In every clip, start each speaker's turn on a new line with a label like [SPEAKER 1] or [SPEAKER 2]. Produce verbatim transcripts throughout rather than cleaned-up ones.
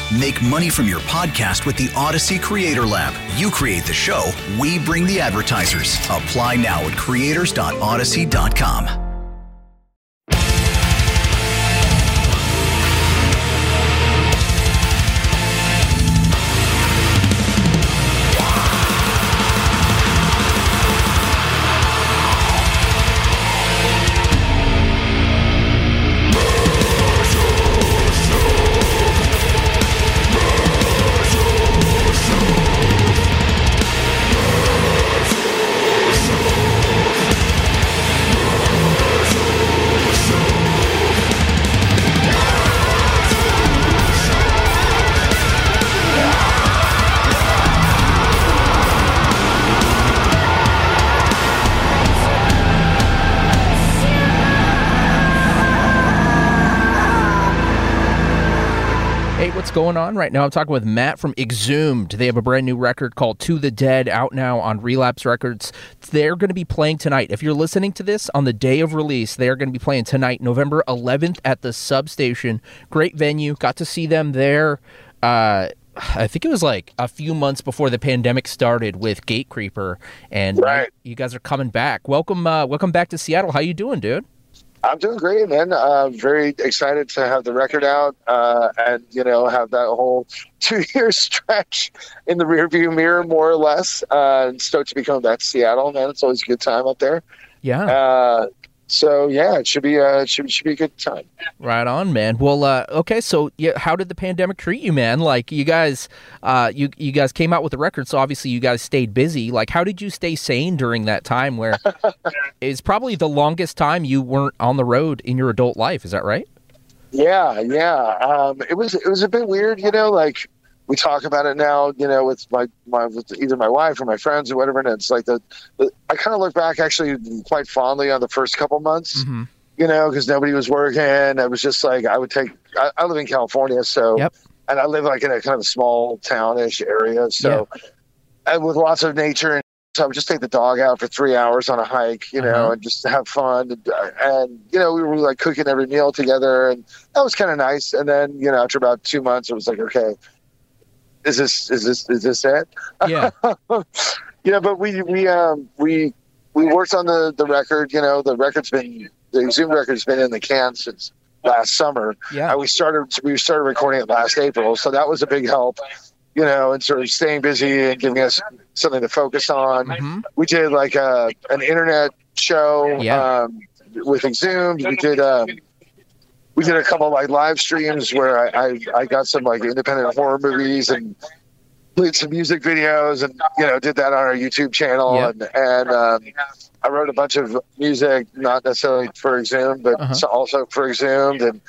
[SPEAKER 1] Make money from your podcast with the Odyssey Creator Lab. You create the show, we bring the advertisers. Apply now at creators dot odyssey dot com.
[SPEAKER 2] What's going on right now? I'm talking with Matt from Exhumed. They have a brand new record called To the Dead out now on Relapse Records. They're going to be playing tonight. If you're listening to this on the day of release, they are going to be playing tonight, November eleventh at the Substation. Great venue. Got to see them there. Uh, I think it was like a few months before the pandemic started with Gatecreeper, and
[SPEAKER 3] right.
[SPEAKER 2] you guys are coming back. Welcome, uh, welcome back to Seattle. How you doing, dude?
[SPEAKER 3] I'm doing great, man. Uh, very excited to have the record out uh, and, you know, have that whole two-year stretch in the rearview mirror, more or less. Uh, and stoked to be coming back to Seattle, man. It's always a good time up there.
[SPEAKER 2] Yeah.
[SPEAKER 3] Uh, so, yeah, it should be, uh, it should, should be a good time.
[SPEAKER 2] Right on, man. Well, uh, okay, so yeah, how did the pandemic treat you, man? Like, you guys uh, you you guys came out with the record, so obviously you guys stayed busy. Like, how did you stay sane during that time where it's probably the longest time you weren't on the road in your adult life? Is that right?
[SPEAKER 3] Yeah, yeah. Um, it was it was a bit weird, you know, like we talk about it now, you know, with my, my with either my wife or my friends or whatever, and it's like the, the I kind of look back actually quite fondly on the first couple months,
[SPEAKER 2] mm-hmm.
[SPEAKER 3] you know, because nobody was working. It was just like I would take. I, I live in California, so
[SPEAKER 2] yep.
[SPEAKER 3] and I live like in a kind of small townish area, so
[SPEAKER 2] yeah.
[SPEAKER 3] and with lots of nature, and so I would just take the dog out for three hours on a hike, you know,
[SPEAKER 2] uh-huh.
[SPEAKER 3] and just have fun, and, and you know, we were like cooking every meal together, and that was kind of nice. And then, you know, after about two months, it was like, okay. Is this is this is this it?
[SPEAKER 2] Yeah.
[SPEAKER 3] you know, but we we um we we worked on the, the record. You know, the record's been the Exhumed record's been in the can since last summer.
[SPEAKER 2] Yeah.
[SPEAKER 3] And we started we started recording it last April, so that was a big help. You know, and sort of staying busy and giving us something to focus on.
[SPEAKER 2] Mm-hmm.
[SPEAKER 3] We did like a an internet show
[SPEAKER 2] yeah.
[SPEAKER 3] um, with Exhumed. We did. Um, We did a couple of like live streams where I, I, I got some like independent horror movies and played some music videos, and you know, did that on our YouTube channel.
[SPEAKER 2] Yep.
[SPEAKER 3] and and um, I wrote a bunch of music, not necessarily for Exhumed, but
[SPEAKER 2] uh-huh.
[SPEAKER 3] also for Exhumed, and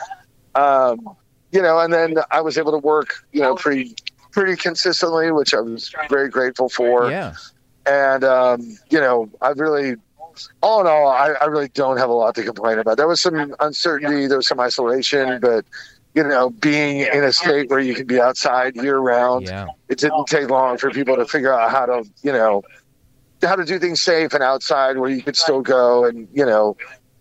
[SPEAKER 3] um, you know, and then I was able to work, you know, pretty pretty consistently, which I was very grateful for.
[SPEAKER 2] Yeah,
[SPEAKER 3] and um, you know, I really. All in all, I, I really don't have a lot to complain about. There was some uncertainty, there was some isolation, but, you know, being in a state where you can be outside year round,
[SPEAKER 2] yeah.
[SPEAKER 3] it didn't take long for people to figure out how to, you know, how to do things safe and outside where you could still go and, you know,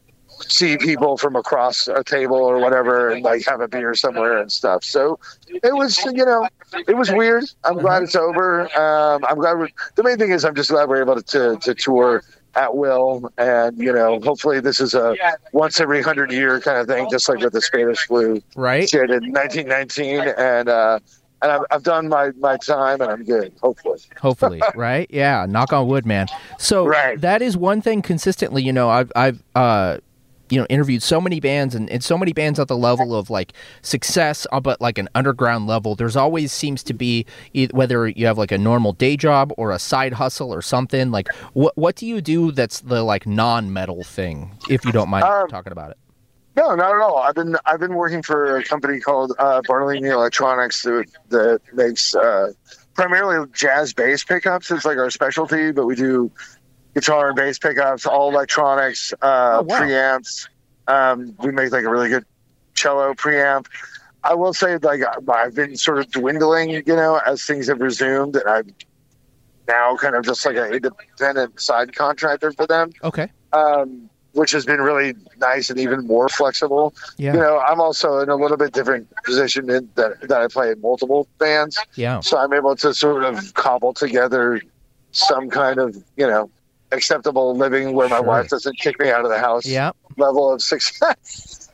[SPEAKER 3] see people from across a table or whatever and like have a beer somewhere and stuff. So it was, you know, it was weird. I'm glad it's over. Um, I'm glad we're, the main thing is I'm just glad we're able to, to, to tour at will, and you know, hopefully this is a once every hundred year kind of thing, just like with the Spanish flu,
[SPEAKER 2] right?
[SPEAKER 3] Shit in nineteen nineteen, and uh, and I've, I've done my, my time, and I'm good. Hopefully,
[SPEAKER 2] hopefully, right? Yeah, knock on wood, man. So
[SPEAKER 3] right.
[SPEAKER 2] that is one thing consistently. You know, I've I've uh, you know, interviewed so many bands and, and so many bands at the level of like success, uh, but like an underground level. There's always seems to be, whether you have like a normal day job or a side hustle or something, like what what do you do that's the like non-metal thing, if you don't mind um, talking about it?
[SPEAKER 3] No, not at all. I've been I've been working for a company called uh, Bartolini Electronics that, that makes uh, primarily jazz bass pickups. It's like our specialty, but we do guitar and bass pickups, all electronics, uh,
[SPEAKER 2] oh, wow.
[SPEAKER 3] preamps. Um, we make like a really good cello preamp. I will say, like, I've been sort of dwindling, you know, as things have resumed, and I'm now kind of just like an independent side contractor for them.
[SPEAKER 2] Okay.
[SPEAKER 3] Um, which has been really nice and even more flexible.
[SPEAKER 2] Yeah.
[SPEAKER 3] You know, I'm also in a little bit different position in that, that I play in multiple bands.
[SPEAKER 2] Yeah.
[SPEAKER 3] So I'm able to sort of cobble together some kind of, you know, acceptable living where my
[SPEAKER 2] Sure.
[SPEAKER 3] wife doesn't kick me out of the house
[SPEAKER 2] Yeah.
[SPEAKER 3] level of success.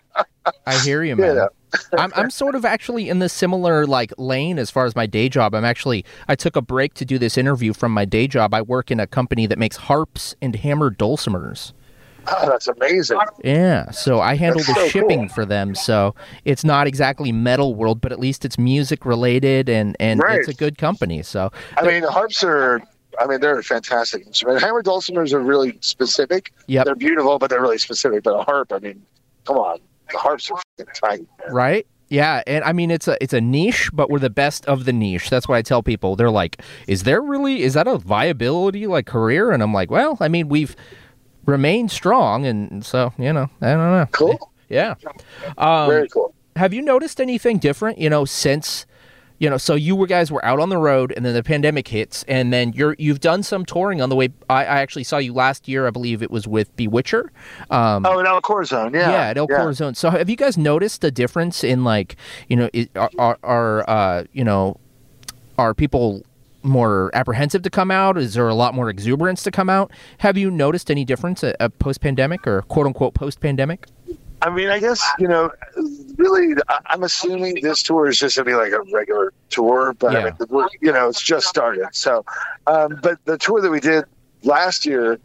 [SPEAKER 2] I hear you, man.
[SPEAKER 3] Yeah.
[SPEAKER 2] I'm I'm sort of actually in the similar like lane as far as my day job. I'm actually I took a break to do this interview from my day job. I work in a company that makes harps and hammered dulcimers.
[SPEAKER 3] Oh, that's amazing.
[SPEAKER 2] Yeah, so I handle
[SPEAKER 3] That's
[SPEAKER 2] the
[SPEAKER 3] so
[SPEAKER 2] shipping
[SPEAKER 3] cool.
[SPEAKER 2] for them. So it's not exactly metal world, but at least it's music related and and
[SPEAKER 3] Right.
[SPEAKER 2] it's a good company. So
[SPEAKER 3] I mean, the harps are, I mean, they're a fantastic instrument. Hammer dulcimers are really specific.
[SPEAKER 2] Yep.
[SPEAKER 3] They're beautiful, but they're really specific. But a harp, I mean, come on. The harps are f***ing tight. Man.
[SPEAKER 2] right? Yeah, and I mean it's a it's a niche, but we're the best of the niche. That's what I tell people. They're like, "Is there really is that a viability like career?" And I'm like, "Well, I mean, we've remained strong, and so you know, I don't know."
[SPEAKER 3] Cool.
[SPEAKER 2] Yeah. Um,
[SPEAKER 3] Very cool.
[SPEAKER 2] Have you noticed anything different? You know, since you know, so you were guys were out on the road, and then the pandemic hits, and then you're you've done some touring on the way. I, I actually saw you last year. I believe it was with Bewitcher. Um,
[SPEAKER 3] Oh, in El Corazon, yeah.
[SPEAKER 2] Yeah, at El Corazon. So have you guys noticed a difference in like, you know, it, are, are, are uh, you know, are people more apprehensive to come out? Is there a lot more exuberance to come out? Have you noticed any difference uh, uh, post-pandemic or quote unquote post-pandemic?
[SPEAKER 3] I mean, I guess, you know, really, I- I'm assuming this tour is just going to be like a regular tour, but I
[SPEAKER 2] Yeah.
[SPEAKER 3] mean, the- we're- you know, it's just started. So, um, but the tour that we did last year,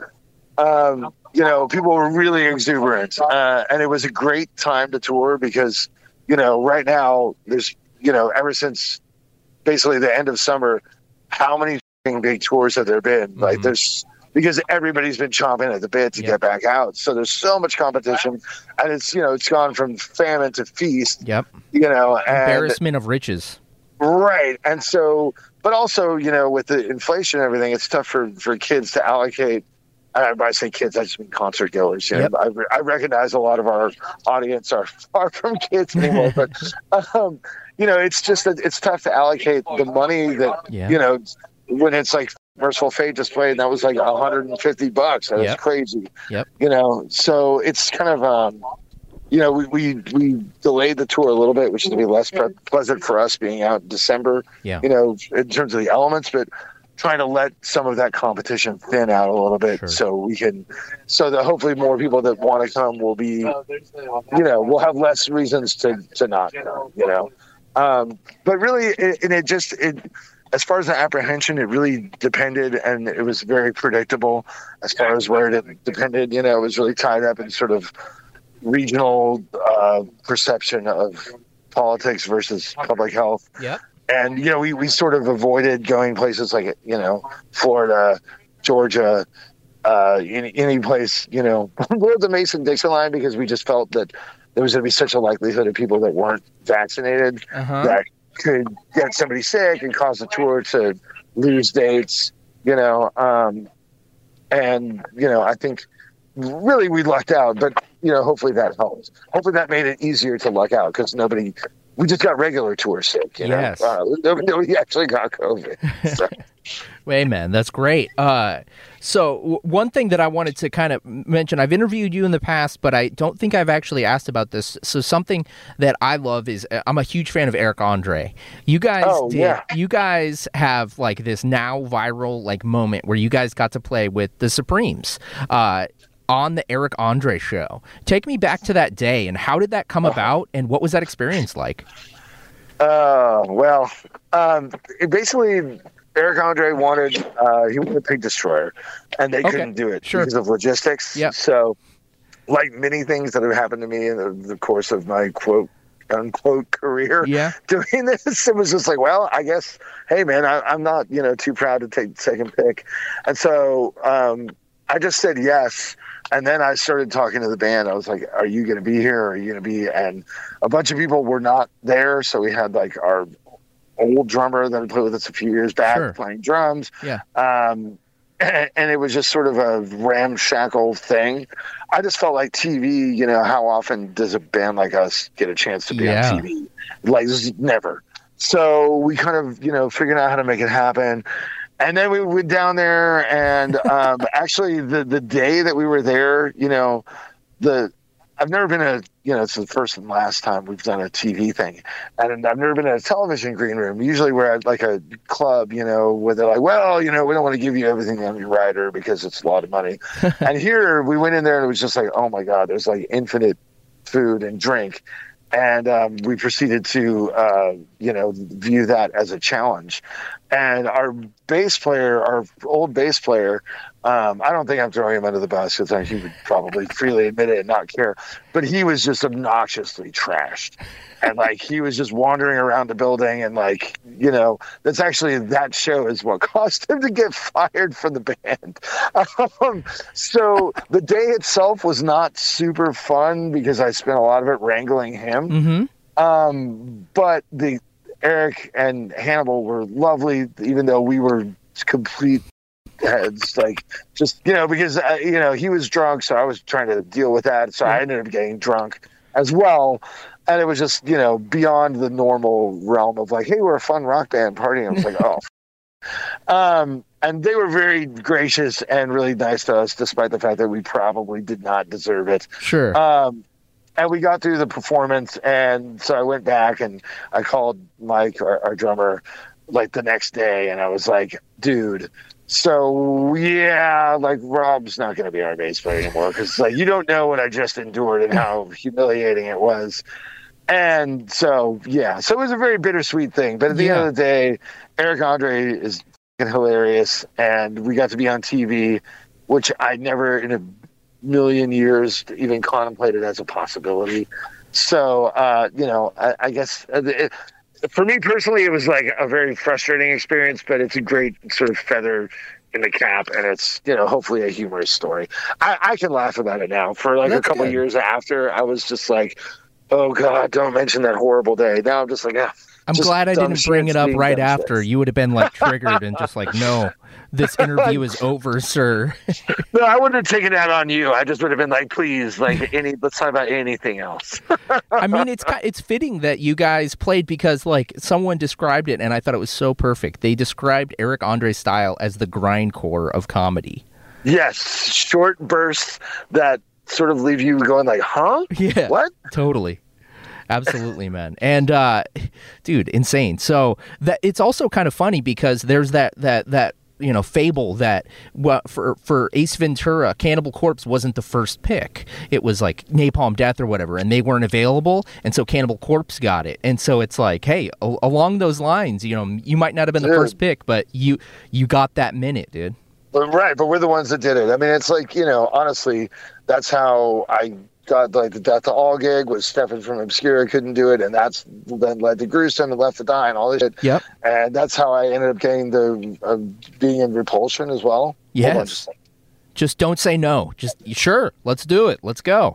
[SPEAKER 3] um, you know, people were really exuberant, uh, and it was a great time to tour because, you know, right now there's, you know, ever since basically the end of summer, how many f***ing big tours have there been? Like
[SPEAKER 2] Mhm.
[SPEAKER 3] there's, because everybody's been chomping at the bit to
[SPEAKER 2] Yep.
[SPEAKER 3] get back out. So there's so much competition, and it's, you know, it's gone from famine to feast,
[SPEAKER 2] Yep.
[SPEAKER 3] you know, and
[SPEAKER 2] Embarrassment of riches.
[SPEAKER 3] right. And so, but also, you know, with the inflation and everything, it's tough for, for kids to allocate. And when I say kids, I just mean concert goers. You know,
[SPEAKER 2] Yep.
[SPEAKER 3] I, re- I recognize a lot of our audience are far from kids anymore, but, um, you know, it's just that it's tough to allocate the money that,
[SPEAKER 2] Yeah.
[SPEAKER 3] you know, when it's like Merciful Fate just played, and that was like one hundred fifty bucks. That was
[SPEAKER 2] Yep.
[SPEAKER 3] crazy.
[SPEAKER 2] Yep.
[SPEAKER 3] You know, so it's kind of, um, you know, we, we, we delayed the tour a little bit, which is going to be less pre- pleasant for us being out in December,
[SPEAKER 2] Yeah.
[SPEAKER 3] you know, in terms of the elements, but trying to let some of that competition thin out a little bit
[SPEAKER 2] Sure.
[SPEAKER 3] so we can, so that hopefully more people that want to come will be, you know, we'll have less reasons to, to not come, you know. Um, but really, it, and it just, it, as far as the apprehension, it really depended, and it was very predictable as far as where it depended. You know, it was really tied up in sort of regional uh, perception of politics versus public health.
[SPEAKER 2] Yep.
[SPEAKER 3] And, you know, we, we sort of avoided going places like, you know, Florida, Georgia, uh, any, any place, you know, we're the Mason-Dixon line because we just felt that there was going to be such a likelihood of people that weren't vaccinated
[SPEAKER 2] Uh-huh.
[SPEAKER 3] that could get somebody sick and cause the tour to lose dates, you know. Um, and, you know, I think really we lucked out, but, you know, hopefully that helped. Hopefully that made it easier to luck out because nobody, we just got regular tour sick, you know.
[SPEAKER 2] Yes.
[SPEAKER 3] Uh, nobody, nobody actually got COVID. So,
[SPEAKER 2] Hey, man, that's great. Uh, so w- one thing that I wanted to kind of mention, I've interviewed you in the past, but I don't think I've actually asked about this. So something that I love is uh, I'm a huge fan of Eric Andre. You guys,
[SPEAKER 3] Oh,
[SPEAKER 2] did,
[SPEAKER 3] yeah.
[SPEAKER 2] you guys have like this now viral like moment where you guys got to play with the Supremes. Uh, on the Eric Andre show. Take me back to that day and how did that come about and what was that experience like?
[SPEAKER 3] Uh, well, um, it basically, Eric Andre wanted, uh, he wanted Pig Destroyer, and they
[SPEAKER 2] Okay,
[SPEAKER 3] couldn't do it
[SPEAKER 2] sure.
[SPEAKER 3] because of logistics.
[SPEAKER 2] Yep.
[SPEAKER 3] So, like many things that have happened to me in the, the course of my quote unquote career,
[SPEAKER 2] Yeah.
[SPEAKER 3] doing this, it was just like, well, I guess, hey man, I, I'm not, you know, too proud to take second pick. And so, um, I just said yes. And then I started talking to the band. I was like, are you going to be here? Or are you going to be? And a bunch of people were not there. So we had like our old drummer that had played with us a few years back
[SPEAKER 2] Sure.
[SPEAKER 3] playing drums.
[SPEAKER 2] Yeah.
[SPEAKER 3] Um, and, and it was just sort of a ramshackle thing. I just felt like T V, you know, how often does a band like us get a chance to be
[SPEAKER 2] Yeah.
[SPEAKER 3] on T V? Like, never. So we kind of, you know, figured out how to make it happen. and then we went down there, and um, actually the the day that we were there, you know, the I've never been a, you know, it's the first and last time we've done a T V thing. And I've never been in a television green room. Usually we're at like a club, you know, where they're like, well, you know, we don't want to give you everything on your rider because it's a lot of money. And here we went in there and it was just like, oh my God, there's like infinite food and drink. And um, we proceeded to, uh, you know, view that as a challenge. And our bass player, our old bass player, um, I don't think I'm throwing him under the bus because he would probably freely admit it and not care. But he was just obnoxiously trashed. And, like, he was just wandering around the building. And, like, you know, that's actually that show is what caused him to get fired from the band. Um, so the day itself was not super fun because I spent a lot of it wrangling him.
[SPEAKER 2] Mm-hmm.
[SPEAKER 3] Um, but the Eric and Hannibal were lovely, even though we were complete heads, like just, you know, because, uh, you know, he was drunk, so I was trying to deal with that. So I ended up getting drunk as well. And it was just, you know, beyond the normal realm of like, hey, we're a fun rock band partying. I was like, oh. Um, and they were very gracious and really nice to us, despite the fact that we probably did not deserve it.
[SPEAKER 2] Sure.
[SPEAKER 3] Um, And we got through the performance, and so I went back and I called Mike, our, our drummer, like the next day, and I was like, dude, so yeah, like Rob's not going to be our bass player anymore because like you don't know what I just endured and how humiliating it was. And so, yeah, so it was a very bittersweet thing. But at the
[SPEAKER 2] yeah.
[SPEAKER 3] end of the day, Eric Andre is fucking hilarious, and we got to be on T V, which I never in a million years even contemplated as a possibility. So, uh, you know, I, I guess it, for me personally, it was like a very frustrating experience, but it's a great sort of feather in the cap, and it's, you know, hopefully a humorous story. I, I can laugh about it now. For like
[SPEAKER 2] That's
[SPEAKER 3] a couple
[SPEAKER 2] good.
[SPEAKER 3] years after, I was just like, oh God, don't mention that horrible day. Now I'm just like, ah.
[SPEAKER 2] I'm
[SPEAKER 3] just
[SPEAKER 2] glad I
[SPEAKER 3] dumb
[SPEAKER 2] didn't bring
[SPEAKER 3] shits
[SPEAKER 2] it up
[SPEAKER 3] being
[SPEAKER 2] right
[SPEAKER 3] dumb
[SPEAKER 2] after.
[SPEAKER 3] shits.
[SPEAKER 2] You would have been like triggered and just like, no, this interview is over, sir.
[SPEAKER 3] No, I wouldn't have taken that on you. I just would have been like, please, like, any. Let's talk about anything else.
[SPEAKER 2] I mean, it's ki- it's fitting that you guys played because like someone described it and I thought it was so perfect. They described Eric Andre's style as the grindcore of comedy.
[SPEAKER 3] Yes, short bursts that sort of leave you going like, huh?
[SPEAKER 2] Yeah,
[SPEAKER 3] What?
[SPEAKER 2] Totally. Absolutely, man. And uh, dude, insane. So that it's also kind of funny because there's that that that you know fable that well, for for Ace Ventura, Cannibal Corpse wasn't the first pick. It was like Napalm Death or whatever, and they weren't available, and so Cannibal Corpse got it. And so it's like, hey, a- along those lines, you know, you might not have been the
[SPEAKER 3] Dude.
[SPEAKER 2] first pick, but you you got that minute, dude.
[SPEAKER 3] But, right, but we're the ones that did it. I mean, it's like, you know, honestly, that's how I got like the Death to All gig was Stefan from Obscura couldn't do it, and that's then led to Gruesome and Left to Die and all this shit.
[SPEAKER 2] Yep.
[SPEAKER 3] And that's how I ended up getting the uh, being in Repulsion as well.
[SPEAKER 2] Yes. Just don't say no. Just sure, let's do it. Let's go.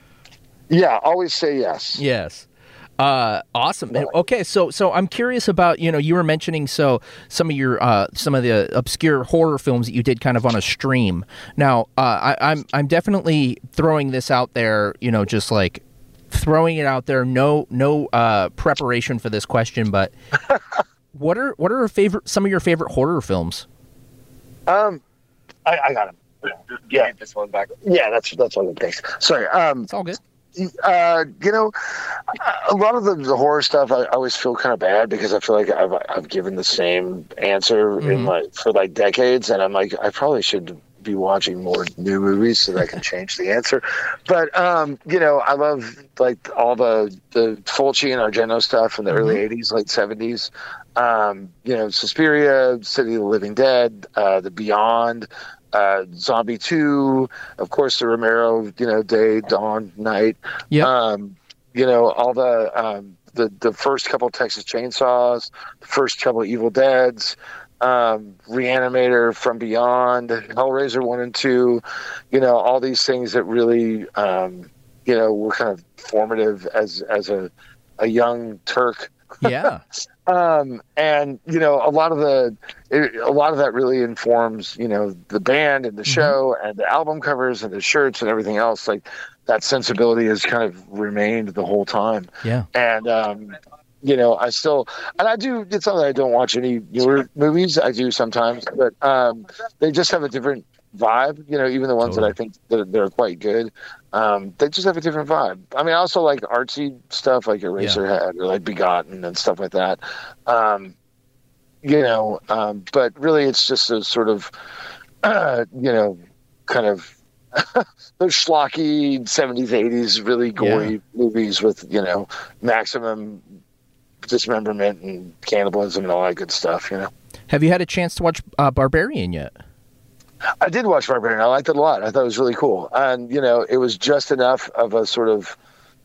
[SPEAKER 3] Yeah, always say yes.
[SPEAKER 2] Yes. Uh, awesome. And, okay, so so I'm curious about, you know, you were mentioning so some of your uh, some of the obscure horror films that you did kind of on a stream. Now, uh, I, I'm I'm definitely throwing this out there, you know, just like throwing it out there. No no uh, preparation for this question, but what are what are your favorite some of your favorite horror films?
[SPEAKER 3] Um, I, I got him. Yeah, this one back. Yeah, that's that's all. Thanks. Sorry. Um,
[SPEAKER 2] It's all good.
[SPEAKER 3] Uh, you know, a lot of the, the horror stuff, I, I always feel kind of bad because I feel like I've I've given the same answer
[SPEAKER 2] Mm-hmm.
[SPEAKER 3] in my for like decades, and I'm like, I probably should be watching more new movies so that I can change the answer. But um, you know, I love like all the the Fulci and Argento stuff in the
[SPEAKER 2] Mm-hmm.
[SPEAKER 3] early eighties, late seventies. Um, you know, Suspiria, City of the Living Dead, uh, The Beyond. Uh, Zombie two, of course, the Romero, you know, Day, Dawn, Night.
[SPEAKER 2] Yep.
[SPEAKER 3] Um, you know, all the um, the the first couple Texas Chainsaws, the first couple Evil Deads, um, Reanimator, From Beyond, Hellraiser one and two. You know, all these things that really, um, you know, were kind of formative as as a a young Turk.
[SPEAKER 2] Yeah.
[SPEAKER 3] Um, and you know, a lot of the, it, a lot of that really informs, you know, the band and the show and the album covers and the shirts and everything else. Like that sensibility has kind of remained the whole time.
[SPEAKER 2] Yeah.
[SPEAKER 3] And, um, you know, I still, and I do, it's not that I don't watch any newer movies. I do sometimes, but um, they just have a different vibe, you know, even the ones
[SPEAKER 2] Totally.
[SPEAKER 3] that I think that they're quite good. Um, they just have a different vibe. I mean, I also like artsy stuff like Eraserhead or like Begotten and stuff like that. Um, you know, um, but really it's just a sort of, uh, you know, kind of those schlocky seventies, eighties, really gory
[SPEAKER 2] Yeah.
[SPEAKER 3] movies with, you know, maximum dismemberment and cannibalism and all that good stuff, you know.
[SPEAKER 2] Have you had a chance to watch uh, Barbarian yet?
[SPEAKER 3] I did watch Barbarian. I liked it a lot. I thought it was really cool. And, you know, it was just enough of a sort of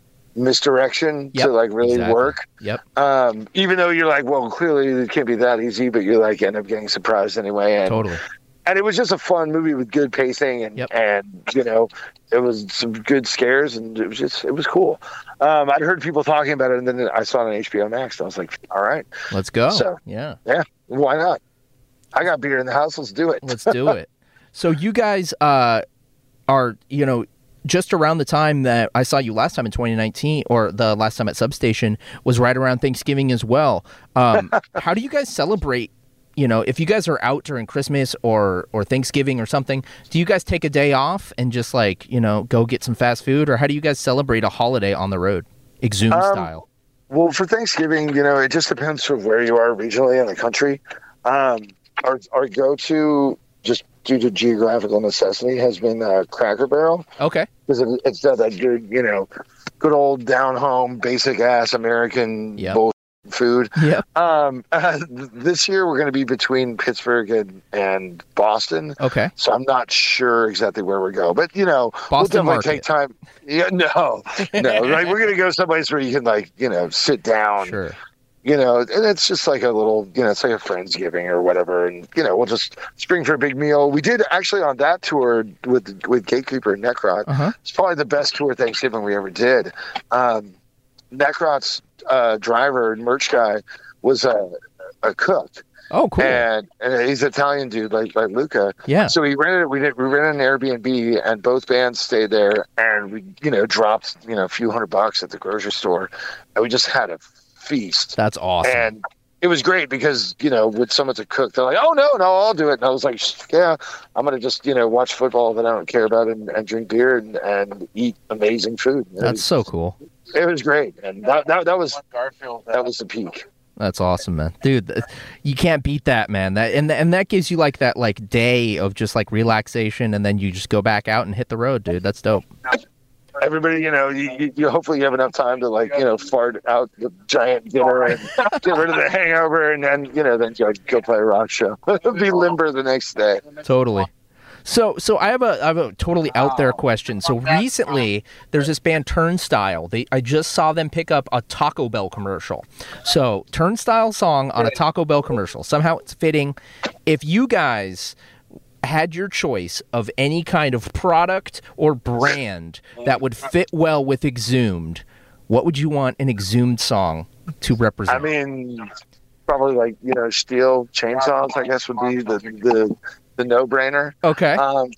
[SPEAKER 3] misdirection
[SPEAKER 2] Yep,
[SPEAKER 3] to like really
[SPEAKER 2] exactly.
[SPEAKER 3] work.
[SPEAKER 2] Yep.
[SPEAKER 3] Um, even though you're like, well, clearly it can't be that easy, but you're like end up getting surprised anyway. And,
[SPEAKER 2] Totally.
[SPEAKER 3] and it was just a fun movie with good pacing and,
[SPEAKER 2] Yep.
[SPEAKER 3] and, you know, it was some good scares and it was just, it was cool. Um, I'd heard people talking about it and then I saw it on H B O Max and I was like, all right,
[SPEAKER 2] Let's go.
[SPEAKER 3] So-
[SPEAKER 2] yeah.
[SPEAKER 3] yeah, why not? I got beer in the house. Let's do it.
[SPEAKER 2] Let's do it. So you guys uh, are, you know, just around the time that I saw you last time in twenty nineteen, or the last time at Substation was right around Thanksgiving as well. Um, how do you guys celebrate? You know, if you guys are out during Christmas or or Thanksgiving or something, do you guys take a day off and just like, you know, go get some fast food, or how do you guys celebrate a holiday on the road, Exhumed
[SPEAKER 3] Um,
[SPEAKER 2] style?
[SPEAKER 3] Well, for Thanksgiving, you know, it just depends sort of where you are regionally in the country. Um, our our go-to, just due to geographical necessity, has been uh, Cracker Barrel
[SPEAKER 2] Okay.
[SPEAKER 3] because it, it's got that good, you know, good old down-home, basic-ass American
[SPEAKER 2] Yep.
[SPEAKER 3] bull food.
[SPEAKER 2] Yep.
[SPEAKER 3] Um, uh, this year we're going to be between Pittsburgh and, and Boston,
[SPEAKER 2] Okay.
[SPEAKER 3] so I'm not sure exactly where we go. But you know,
[SPEAKER 2] Boston
[SPEAKER 3] we'll definitely
[SPEAKER 2] Market.
[SPEAKER 3] take time. Yeah, no, no, like we're going to go someplace where you can like, you know, sit down.
[SPEAKER 2] Sure.
[SPEAKER 3] You know, and it's just like a little, you know, it's like a Friendsgiving or whatever. And, you know, we'll just spring for a big meal. We did actually on that tour with with Gatekeeper and Necrot.
[SPEAKER 2] Uh-huh.
[SPEAKER 3] It's probably the best tour Thanksgiving we ever did. Um, Necrot's uh, driver and merch guy was a, a cook.
[SPEAKER 2] Oh, cool.
[SPEAKER 3] And, and he's an Italian dude like like Luca.
[SPEAKER 2] Yeah.
[SPEAKER 3] So we rented we did we rented an Airbnb and both bands stayed there and we, you know, dropped, you know, a few hundred bucks at the grocery store and we just had a feast.
[SPEAKER 2] That's awesome.
[SPEAKER 3] And it was great because, you know, with someone to cook, they're like, oh, no, no, I'll do it. And I was like, yeah, I'm going to just, you know, watch football that I don't care about and, and drink beer and, and eat amazing food. It
[SPEAKER 2] That's
[SPEAKER 3] was,
[SPEAKER 2] so cool.
[SPEAKER 3] it was great. And that, that, that was that was the peak.
[SPEAKER 2] That's awesome, man. Dude, th- you can't beat that, man. That and and that gives you like that like day of just like relaxation, and then you just go back out and hit the road, dude. That's dope.
[SPEAKER 3] Everybody, you know, you, you, you hopefully you have enough time to like, you know, fart out the giant dinner and get rid of the hangover, and then, you know, then go, go play a rock show. Be limber the next day.
[SPEAKER 2] Totally. So, so I have a I have a totally out there question. So recently, there's this band Turnstile. They I just saw them pick up a Taco Bell commercial. So Turnstile song on a Taco Bell commercial. Somehow it's fitting. If you guys had your choice of any kind of product or brand that would fit well with Exhumed, what would you want an Exhumed song to represent?
[SPEAKER 3] I mean, probably like, you know, steel chainsaws, I guess, would be the the, the no brainer.
[SPEAKER 2] Okay.
[SPEAKER 3] Um,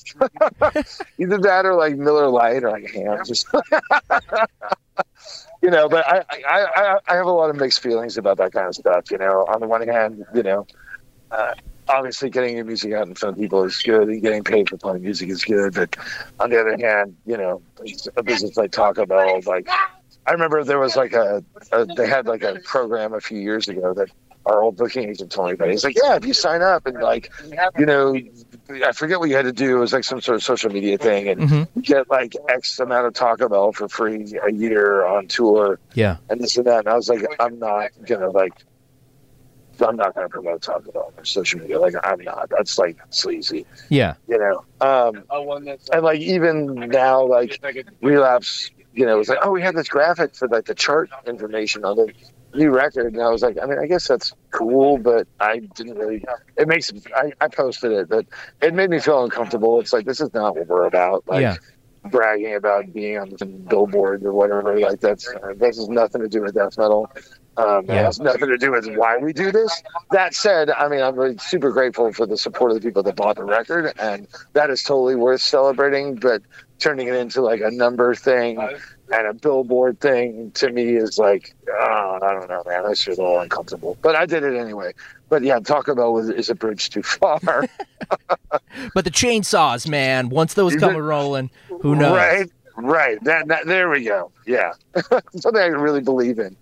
[SPEAKER 3] either that or like Miller Lite or like ham. Just you know, but I, I, I, I have a lot of mixed feelings about that kind of stuff. You know, on the one hand, you know, uh, obviously getting your music out in front of people is good, and getting paid for playing music is good. But on the other hand, you know, a business like Taco Bell, like I remember there was like a, a they had like a program a few years ago that our old booking agent told me about. He's like, yeah, if you sign up and like, you know, I forget what you had to do. It was like some sort of social media thing, and
[SPEAKER 2] Mm-hmm.
[SPEAKER 3] get like X amount of Taco Bell for free a year on tour,
[SPEAKER 2] Yeah.
[SPEAKER 3] and this and that. And I was like, I'm not gonna like, I'm not gonna promote Taco Bell on social media. Like, I'm not. That's like sleazy,
[SPEAKER 2] Yeah.
[SPEAKER 3] you know. Um, and like even now, like Relapse, you know, it's like, oh, we had this graphic for like the chart information on the new record, and I was like, I mean, I guess that's cool, but I didn't really. It makes I, I posted it, but it made me feel uncomfortable. It's like, this is not what we're about. Like
[SPEAKER 2] Yeah.
[SPEAKER 3] bragging about being on the billboard or whatever. Like that's uh, this has nothing to do with death metal. Um,
[SPEAKER 2] Yeah.
[SPEAKER 3] It has nothing to do with why we do this. That said, I mean, I'm really super grateful for the support of the people that bought the record, and that is totally worth celebrating. But turning it into like a number thing and a billboard thing to me is like, oh, I don't know, man. That's just a little uncomfortable. But I did it anyway. But yeah, Taco Bell was, is a bridge too far.
[SPEAKER 2] But the chainsaws, man, once those come rolling, who knows?
[SPEAKER 3] Right, right. That, that, there we go. Yeah. Something I really believe in.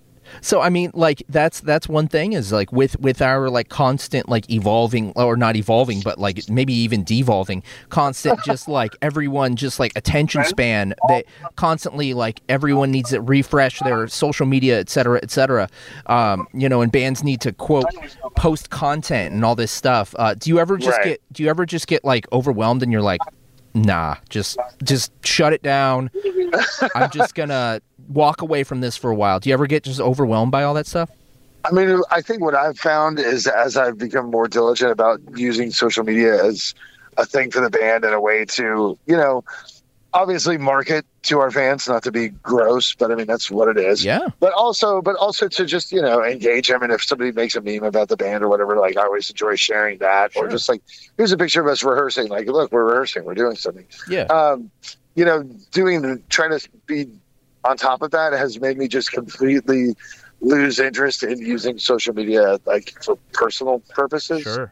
[SPEAKER 2] So I mean, like that's that's one thing is like with with our like constant like evolving or not evolving, but like maybe even devolving, constant just like everyone just like attention span that constantly like everyone needs to refresh their social media, et cetera, et cetera. Um, you know, and bands need to quote post content and all this stuff. Uh, do you ever just
[SPEAKER 3] Right.
[SPEAKER 2] get do you ever just get like overwhelmed and you're like, nah, just just shut it down. I'm just gonna walk away from this for a while. Do you ever get just overwhelmed by all that stuff?
[SPEAKER 3] I mean, I think what I've found is as I've become more diligent about using social media as a thing for the band and a way to, you know, obviously market to our fans, not to be gross, but I mean, that's what it is.
[SPEAKER 2] Yeah.
[SPEAKER 3] But also, but also to just, you know, engage them. And if somebody makes a meme about the band or whatever, like I always enjoy sharing that.
[SPEAKER 2] Sure.
[SPEAKER 3] Or just like, here's a picture of us rehearsing. Like, look, we're rehearsing. We're doing something.
[SPEAKER 2] Yeah.
[SPEAKER 3] Um, you know, doing the, trying to be on top of that has made me just completely lose interest in using social media, like for personal purposes.
[SPEAKER 2] Sure.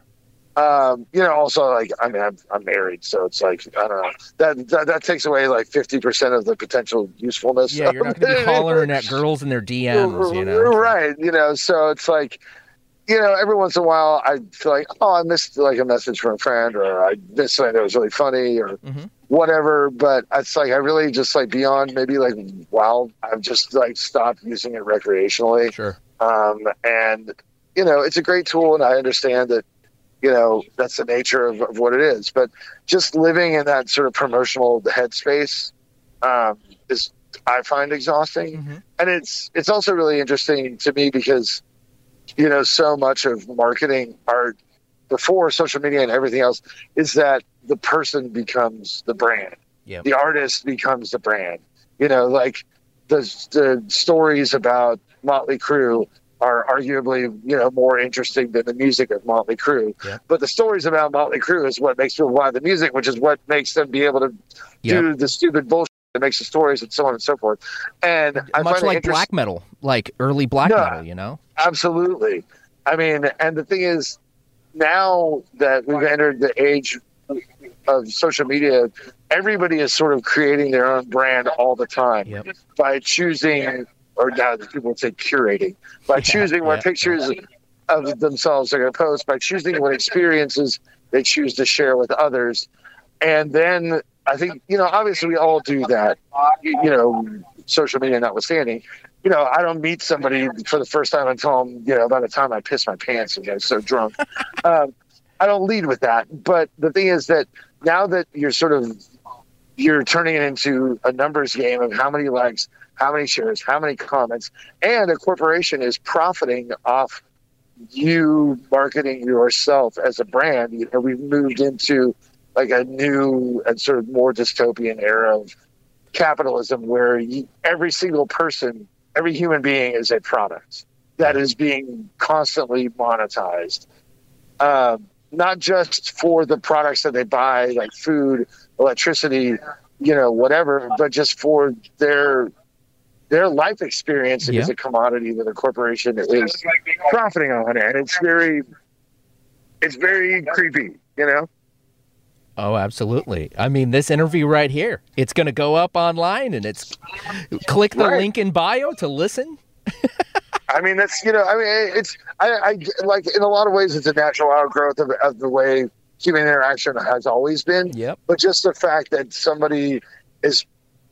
[SPEAKER 3] Um, you know, also like, I mean, I'm, I'm married, so it's like, I don't know, that, that, that takes away like fifty percent of the potential usefulness.
[SPEAKER 2] Yeah, you're not going to be hollering at girls in their D Ms, you know?
[SPEAKER 3] Right. You know, so it's like, you know, every once in a while I feel like, oh, I missed like a message from a friend, or I missed something that was really funny, or
[SPEAKER 2] Mm-hmm.
[SPEAKER 3] whatever. But it's like, I really just like beyond maybe like, wow, I've just like stopped using it recreationally.
[SPEAKER 2] Sure.
[SPEAKER 3] Um, and, you know, it's a great tool, and I understand that, you know, that's the nature of, of what it is. But just living in that sort of promotional headspace um, is, I find, exhausting.
[SPEAKER 2] Mm-hmm.
[SPEAKER 3] And it's it's also really interesting to me because, you know, so much of marketing art before social media and everything else is that the person becomes the brand.
[SPEAKER 2] Yep.
[SPEAKER 3] The artist becomes the brand. You know, like the, the stories about Motley Crue are arguably, you know, more interesting than the music of Motley Crue.
[SPEAKER 2] Yep.
[SPEAKER 3] But the stories about Motley Crue is what makes people buy the music, which is what makes them be able to
[SPEAKER 2] Yep.
[SPEAKER 3] do the stupid bullshit that makes the stories, and so on and so forth. And I
[SPEAKER 2] Much
[SPEAKER 3] find it
[SPEAKER 2] like
[SPEAKER 3] interest-
[SPEAKER 2] black metal, like early black
[SPEAKER 3] Yeah.
[SPEAKER 2] metal, you know?
[SPEAKER 3] Absolutely. I mean, and the thing is, now that we've entered the age of social media, everybody is sort of creating their own brand all the time
[SPEAKER 2] Yep.
[SPEAKER 3] by choosing, or now people would say curating, by
[SPEAKER 2] Yeah,
[SPEAKER 3] choosing what
[SPEAKER 2] yeah,
[SPEAKER 3] pictures of themselves they're going to post, by choosing what experiences they choose to share with others. And then I think, you know, obviously we all do that, you you know, social media notwithstanding. You know, I don't meet somebody for the first time and tell them, you know, by the time I piss my pants and get so drunk. um, I don't lead with that. But the thing is that now that you're sort of, you're turning it into a numbers game of how many likes, how many shares, how many comments, and a corporation is profiting off you marketing yourself as a brand. You know, we've moved into like a new and sort of more dystopian era of capitalism where you, every single person, every human being is a product that is being constantly monetized. Um, not just for the products that they buy, like food, electricity, you know, whatever, but just for their their life experience
[SPEAKER 2] Yeah.
[SPEAKER 3] is a commodity that a corporation is profiting on, and it's very, it's very creepy, you know.
[SPEAKER 2] Oh, absolutely. I mean, this interview right here, it's going to go up online, and it's click the
[SPEAKER 3] Right.
[SPEAKER 2] link in bio to listen.
[SPEAKER 3] I mean, that's, you know, I mean, it's, I, I like in a lot of ways, it's a natural outgrowth of, of the way human interaction has always been.
[SPEAKER 2] Yep.
[SPEAKER 3] But just the fact that somebody is,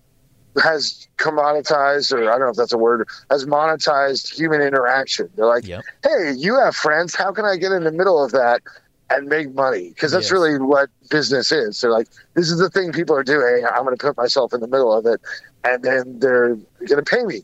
[SPEAKER 3] has commoditized, or I don't know if that's a word, has monetized human interaction. They're like,
[SPEAKER 2] Yep.
[SPEAKER 3] hey, you have friends. How can I get in the middle of that and make money? Because that's
[SPEAKER 2] Yes.
[SPEAKER 3] really what business is. They're like, this is the thing people are doing. I'm going to put myself in the middle of it, and then they're going to pay me.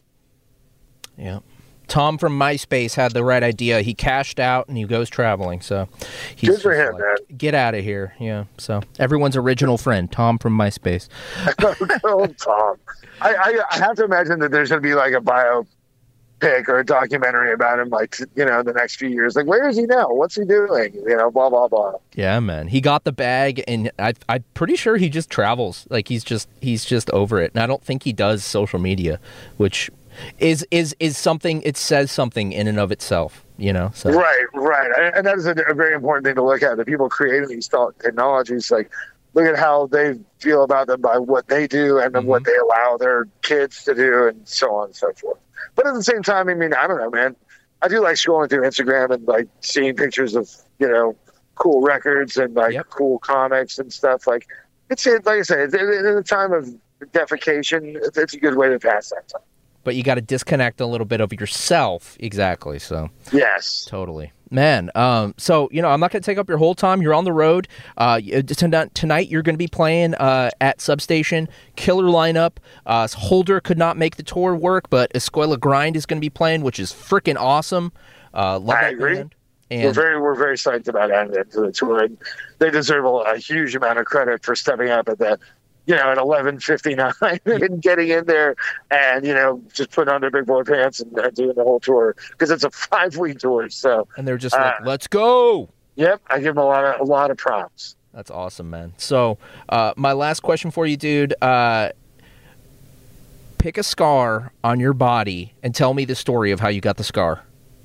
[SPEAKER 2] Yeah. Tom from MySpace had the right idea. He cashed out and he goes traveling. So he's
[SPEAKER 3] Good for
[SPEAKER 2] just
[SPEAKER 3] him,
[SPEAKER 2] like,
[SPEAKER 3] man.
[SPEAKER 2] get out of here. Yeah. So everyone's original friend, Tom from MySpace.
[SPEAKER 3] Oh, Tom. I, I, I have to imagine that there's going to be like a bio pic or a documentary about him, like, you know, in the next few years. Like, where is he now? What's he doing? You know, blah, blah, blah.
[SPEAKER 2] Yeah, man. He got the bag, and I, I'm pretty sure he just travels. Like, he's just he's just over it. And I don't think he does social media, which is is is something, it says something in and of itself, you know? So.
[SPEAKER 3] Right, right. And that is a, a very important thing to look at. The people creating these technologies, like, look at how they feel about them by what they do and then mm-hmm. what they allow their kids to do and so on and so forth. But at the same time, I mean, I don't know, man. I do like scrolling through Instagram and, like, seeing pictures of, you know, cool records and, like, yep. cool comics and stuff. Like, it's, like I said, in the time of defecation, it's a good way to pass that time.
[SPEAKER 2] But you got to disconnect a little bit of yourself. Exactly. So,
[SPEAKER 3] yes.
[SPEAKER 2] Totally. Man, um, so, you know, I'm not going to take up your whole time. You're on the road. Uh, tonight, you're going to be playing uh, at Substation. Killer lineup. Uh, Holder could not make the tour work, but Escuela Grind is going to be playing, which is freaking awesome. Uh, love
[SPEAKER 3] I
[SPEAKER 2] that
[SPEAKER 3] agree.
[SPEAKER 2] band. And
[SPEAKER 3] we're very, we're very psyched about adding it to the tour. And they deserve a, a huge amount of credit for stepping up at that. You know, at eleven fifty-nine and getting in there and, you know, just putting on their big boy pants and, and doing the whole tour because it's a five week tour. So,
[SPEAKER 2] and they're just uh, like, let's go.
[SPEAKER 3] Yep. I give them a lot of, a lot of props.
[SPEAKER 2] That's awesome, man. So, uh, my last question for you, dude, uh, pick a scar on your body and tell me the story of how you got the scar.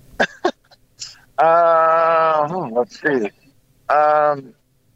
[SPEAKER 3] uh, let's see. Um,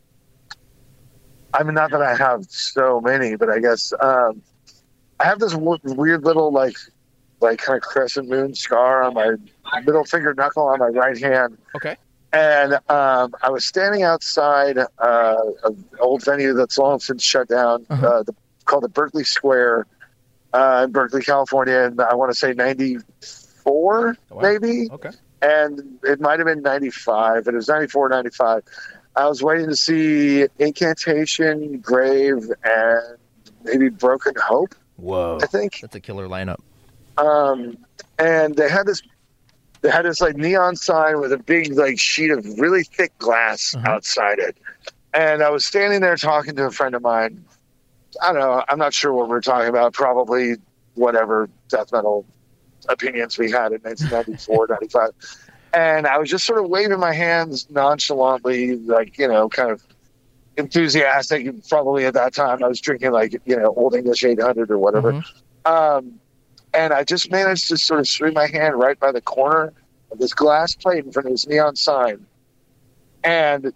[SPEAKER 3] I mean, not that I have so many, but I guess um, I have this w- weird little, like, like kind of crescent moon scar on my middle finger knuckle on my right hand.
[SPEAKER 2] Okay.
[SPEAKER 3] And um, I was standing outside uh, an old venue that's long since shut down, uh-huh. uh, the, called the Berkeley Square uh, in Berkeley, California, and I want to say ninety-four, oh, wow. maybe.
[SPEAKER 2] Okay.
[SPEAKER 3] And it might have been ninety-five, and it was ninety-four, ninety-five. I was waiting to see Incantation, Grave, and maybe Broken Hope.
[SPEAKER 2] Whoa.
[SPEAKER 3] I think.
[SPEAKER 2] That's a killer lineup.
[SPEAKER 3] Um, and they had this, they had this like neon sign with a big like sheet of really thick glass uh-huh. outside it. And I was standing there talking to a friend of mine. I don't know. I'm not sure what we we're talking about. Probably whatever death metal opinions we had in nineteen ninety-four, ninety-five. And I was just sort of waving my hands nonchalantly, like, you know, kind of enthusiastic. Probably at that time I was drinking like, you know, Old English eight hundred or whatever. Mm-hmm. Um, and I just managed to sort of swing my hand right by the corner of this glass plate in front of this neon sign. And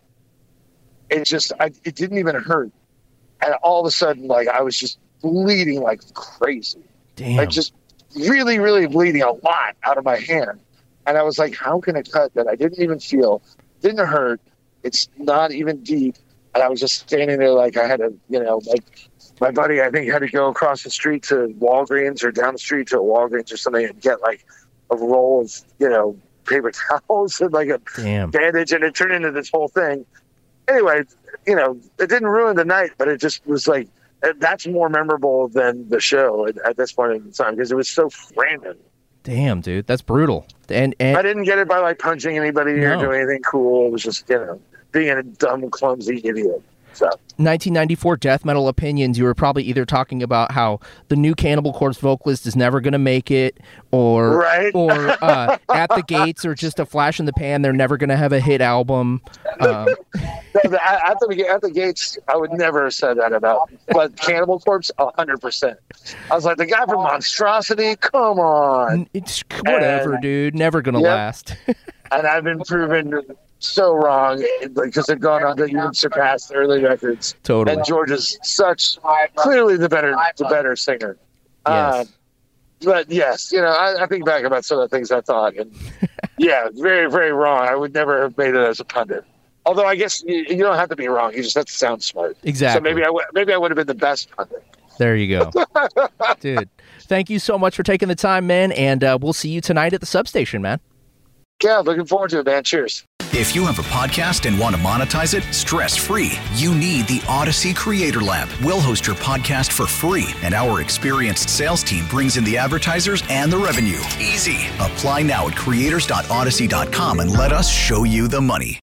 [SPEAKER 3] it just, I, it didn't even hurt. And all of a sudden, like, I was just bleeding like crazy.
[SPEAKER 2] Damn.
[SPEAKER 3] Like, just really, really bleeding a lot out of my hand. And I was like, how can it cut that I didn't even feel, didn't hurt, it's not even deep. And I was just standing there like I had to, you know, like my buddy, I think, had to go across the street to Walgreens or down the street to a Walgreens or something and get like a roll of, you know, paper towels and like a
[SPEAKER 2] Damn.
[SPEAKER 3] bandage. And it turned into this whole thing. Anyway, you know, it didn't ruin the night, but it just was like, that's more memorable than the show at, at this point in time because it was so random.
[SPEAKER 2] Damn, dude, that's brutal. And, and
[SPEAKER 3] I didn't get it by like punching anybody no. or doing anything cool. It was just, you know, being a dumb, clumsy idiot. So
[SPEAKER 2] nineteen ninety-four Death Metal Opinions, you were probably either talking about how the new Cannibal Corpse vocalist is never going to make it, or
[SPEAKER 3] right?
[SPEAKER 2] or uh, At the Gates, or just a flash in the pan, they're never going to have a hit album. Um,
[SPEAKER 3] no, the, at, the, at the Gates, I would never have said that about, but Cannibal Corpse, one hundred percent. I was like, the guy from Monstrosity, come on.
[SPEAKER 2] It's whatever, and, dude. Never going to yep. last.
[SPEAKER 3] And I've been proven so wrong because they've gone on to even surpass the early records.
[SPEAKER 2] Totally.
[SPEAKER 3] And George is such clearly the better the better singer.
[SPEAKER 2] Yes.
[SPEAKER 3] Uh, but yes, you know, I, I think back about some of the things I thought, and yeah, very very wrong. I would never have made it as a pundit. Although I guess you, you don't have to be wrong. You just have to sound smart.
[SPEAKER 2] Exactly.
[SPEAKER 3] So maybe I w- maybe I would have been the best pundit.
[SPEAKER 2] There you go, dude. Thank you so much for taking the time, man. And uh, we'll see you tonight at the Substation, man.
[SPEAKER 3] Yeah, looking forward to it, man. Cheers.
[SPEAKER 1] If you have a podcast and want to monetize it stress-free, you need the Odyssey Creator Lab. We'll host your podcast for free, and our experienced sales team brings in the advertisers and the revenue. Easy. Apply now at creators dot odyssey dot com and let us show you the money.